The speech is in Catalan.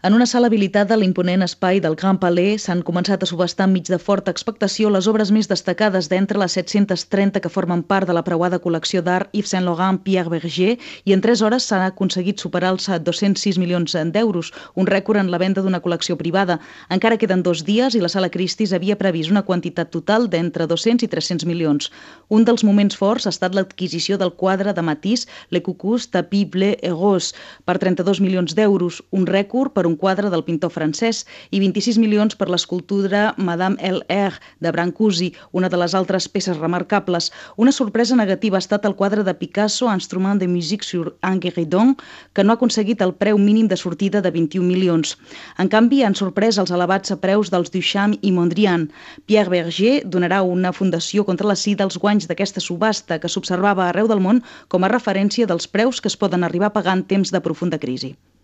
En una sala habilitada a l'imponent espai del Grand Palais s'han començat a subhastar enmig de forta expectació les obres més destacades d'entre les 730 que formen part de la preuada col·lecció d'art Yves Saint Laurent Pierre Bergé i en 3 hores s'ha aconseguit superar els 206 milions d'euros, un rècord en la venda d'una col·lecció privada. Encara queden 2 dies i la Sala Christie's havia previst una quantitat total d'entre 200 i 300 milions. Un dels moments forts ha estat l'adquisició del quadre de Matisse Le Coucous Tapis Bleu et Rose per 32 milions d'euros, un rècord per un quadre del pintor francès, i 26 milions per l'escultura Madame L.R. de Brancusi, una de les altres peces remarcables. Una sorpresa negativa ha estat el quadre de Picasso Instrument de musique sur un guéridon, que no ha aconseguit el preu mínim de sortida de 21 milions. En canvi, han sorprès els elevats preus dels Duchamp i Mondrian. Pierre Bergé donarà una fundació contra la si dels guanys d'aquesta subhasta que s'observava arreu del món com a referència dels preus que es poden arribar a pagar en temps de profunda crisi.